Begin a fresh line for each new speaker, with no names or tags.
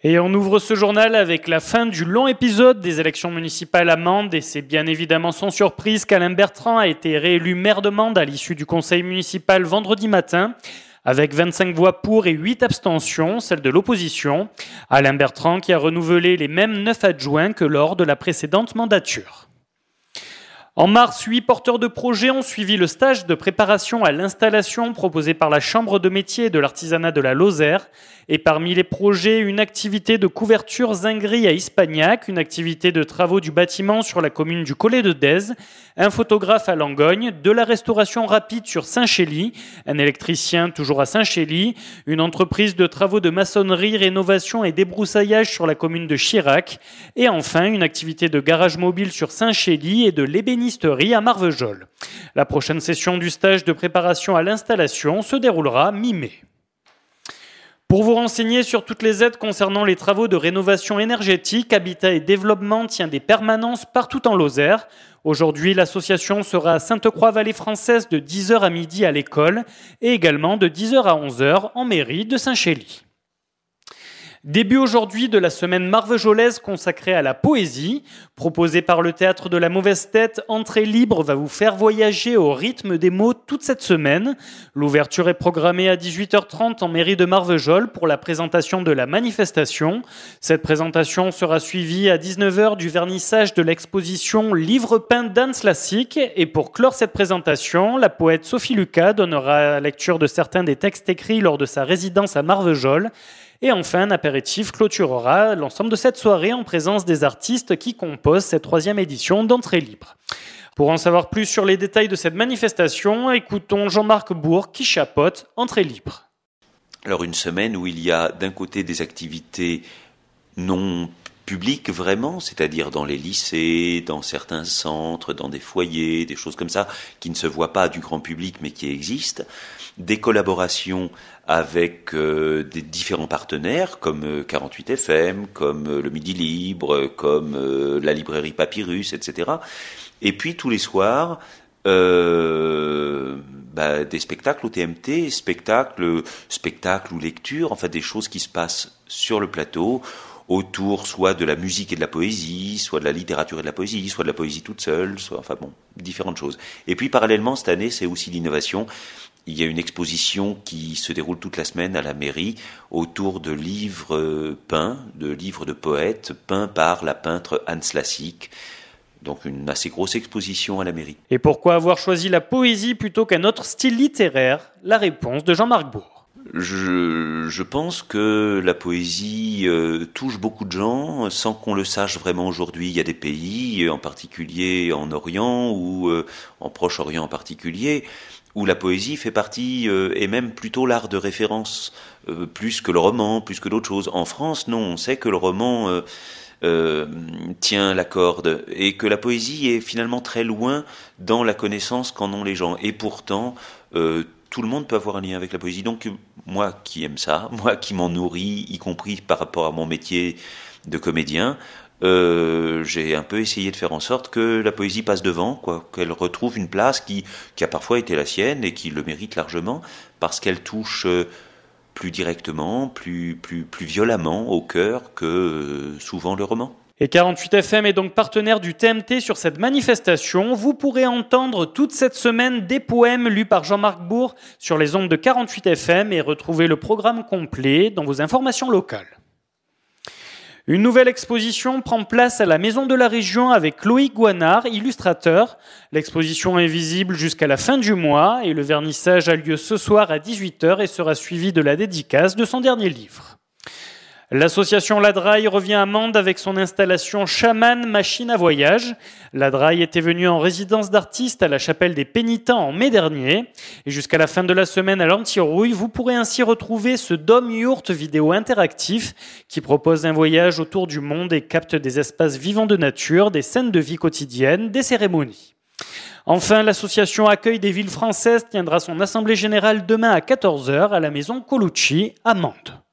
Et on ouvre ce journal avec la fin du long épisode des élections municipales à Mende. Et c'est bien évidemment sans surprise qu'Alain Bertrand a été réélu maire de Mende à l'issue du conseil municipal vendredi matin. Avec 25 voix pour et 8 abstentions, celles de l'opposition. Alain Bertrand qui a renouvelé les mêmes 9 adjoints que lors de la précédente mandature. En mars, 8 porteurs de projets ont suivi le stage de préparation à l'installation proposé par la Chambre de métiers et de l'artisanat de la Lozère. Et parmi les projets, une activité de couverture zinguerie à Ispagnac, une activité de travaux du bâtiment sur la commune du Collet de Dèze, un photographe à Langogne, de la restauration rapide sur Saint-Chély, un électricien toujours à Saint-Chély, une entreprise de travaux de maçonnerie, rénovation et débroussaillage sur la commune de Chirac, et enfin une activité de garage mobile sur Saint-Chély et de l'ébénisterie à Marvejols. La prochaine session du stage de préparation à l'installation se déroulera mi-mai. Pour vous renseigner sur toutes les aides concernant les travaux de rénovation énergétique, Habitat et Développement tient des permanences partout en Lozère. Aujourd'hui, l'association sera à Sainte-Croix-Vallée Française de 10h à midi à l'école et également de 10h à 11h en mairie de Saint-Chély. Début aujourd'hui de la semaine marvejolaise consacrée à la poésie. Proposée par le Théâtre de la Mauvaise Tête, Entrée libre va vous faire voyager au rythme des mots toute cette semaine. L'ouverture est programmée à 18h30 en mairie de Marvejols pour la présentation de la manifestation. Cette présentation sera suivie à 19h du vernissage de l'exposition Livre peint d'Anne Slassik. Et pour clore cette présentation, la poète Sophie Lucas donnera lecture de certains des textes écrits lors de sa résidence à Marvejols. Et enfin, un apéritif clôturera l'ensemble de cette soirée en présence des artistes qui composent cette 3e édition d'Entrée libre. Pour en savoir plus sur les détails de cette manifestation, écoutons Jean-Marc Bourg qui chapeaute Entrée libre.
Alors une semaine où il y a d'un côté des activités non publiques vraiment, c'est-à-dire dans les lycées, dans certains centres, dans des foyers, des choses comme ça, qui ne se voient pas du grand public mais qui existent, des collaborations avec des différents partenaires comme 48 FM, comme le Midi Libre, comme la librairie Papyrus, etc. Et puis tous les soirs, des spectacles au TMT, spectacles ou lectures, enfin des choses qui se passent sur le plateau, autour soit de la musique et de la poésie, soit de la littérature et de la poésie, soit de la poésie toute seule, différentes choses. Et puis parallèlement, cette année, c'est aussi l'innovation. Il y a une exposition qui se déroule toute la semaine à la mairie autour de livres peints, de livres de poètes peints par la peintre Anne Slassik. Donc une assez grosse exposition à la mairie.
Et pourquoi avoir choisi la poésie plutôt qu'un autre style littéraire ? La réponse de Jean-Marc Bourg.
Je pense que la poésie touche beaucoup de gens sans qu'on le sache vraiment aujourd'hui. Il y a des pays, en particulier en Orient ou en Proche-Orient en particulier, où la poésie fait partie, et même plutôt l'art de référence, plus que le roman, plus que d'autres choses. En France, non, on sait que le roman tient la corde et que la poésie est finalement très loin dans la connaissance qu'en ont les gens. Et pourtant, tout le monde peut avoir un lien avec la poésie. Donc moi qui aime ça, moi qui m'en nourris, y compris par rapport à mon métier de comédien, j'ai un peu essayé de faire en sorte que la poésie passe devant, qu'elle retrouve une place qui a parfois été la sienne et qui le mérite largement, parce qu'elle touche plus directement, plus violemment au cœur que souvent le roman.
Et 48 FM est donc partenaire du TMT sur cette manifestation. Vous pourrez entendre toute cette semaine des poèmes lus par Jean-Marc Bourg sur les ondes de 48 FM et retrouver le programme complet dans vos informations locales. Une nouvelle exposition prend place à la Maison de la Région avec Loïc Guanard, illustrateur. L'exposition est visible jusqu'à la fin du mois et le vernissage a lieu ce soir à 18h et sera suivi de la dédicace de son dernier livre. L'association Ladraille revient à Mende avec son installation Chaman Machine à Voyage. Ladraille était venue en résidence d'artiste à la Chapelle des Pénitents en mai dernier. Et jusqu'à la fin de la semaine à l'Antirouille, vous pourrez ainsi retrouver ce Dôme Yourte vidéo interactif qui propose un voyage autour du monde et capte des espaces vivants de nature, des scènes de vie quotidienne, des cérémonies. Enfin, l'association Accueil des villes françaises tiendra son assemblée générale demain à 14h à la maison Colucci à Mende.